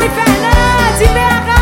Mari Fernandes e BH.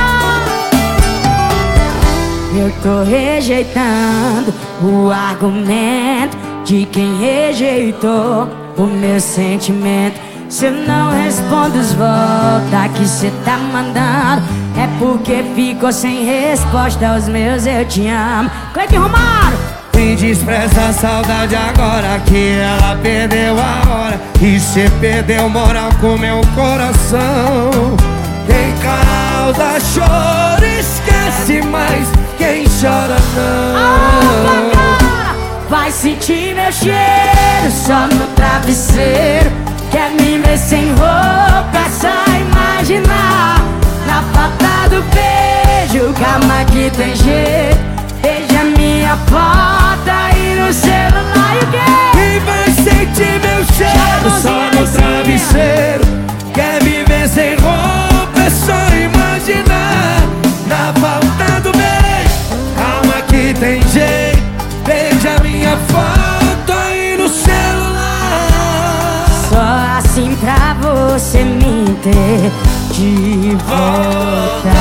Eu tô rejeitando o argumento de quem rejeitou o meu sentimento. Se eu não respondo os volta que cê tá mandando, é porque ficou sem resposta aos meus eu te amo. Cleiton Romário. Me despreza a saudade agora que ela perdeu a hora e cê perdeu moral com meu coração. Quem causa choro esquece, mas quem chora não. Vai sentir meu cheiro só no travesseiro. Quer me ver sem roupa, é só imaginar. Na falta do beijo, calma que tem jeito. Veja minha foto aí no celular e o quê? Quem vai sentir meu cheiro só no travesseiro? Quer me ver sem roupa, é só imaginar. Na falta do beijo, calma que tem jeito. Veja minha foto aí no celular. Só assim pra você me ter de volta.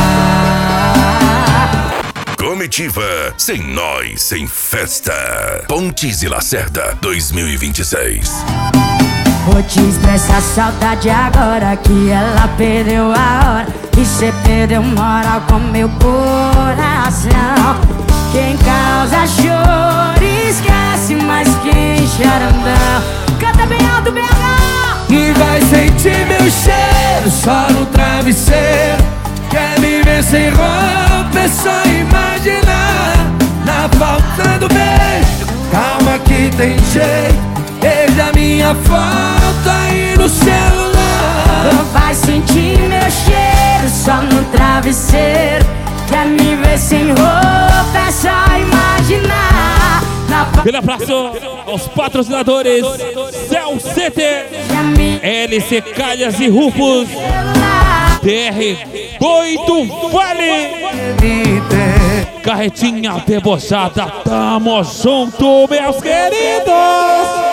Comitiva, sem nós, sem festa. Pontes e Lacerda 2026. Vou te expressar saudade agora que ela perdeu a hora e cê perdeu moral com meu coração. Quem causa choro esquece, mas quem chora não. Canta bem alto, BH. E vai sentir meu cheiro só no travesseiro. Quer me ver sem roupa, é só imaginar. Na falta do beijo, calma que tem jeito. Veja minha foto aí no celular. Não vai sentir meu cheiro só no travesseiro. Quer me ver sem roupa, é só imaginar. Aquele abraço aos patrocinadores Cell Center, LC Calhas e Rufus, TR Doido Vale, Carretinha Debochada. Tamo junto, meus queridos.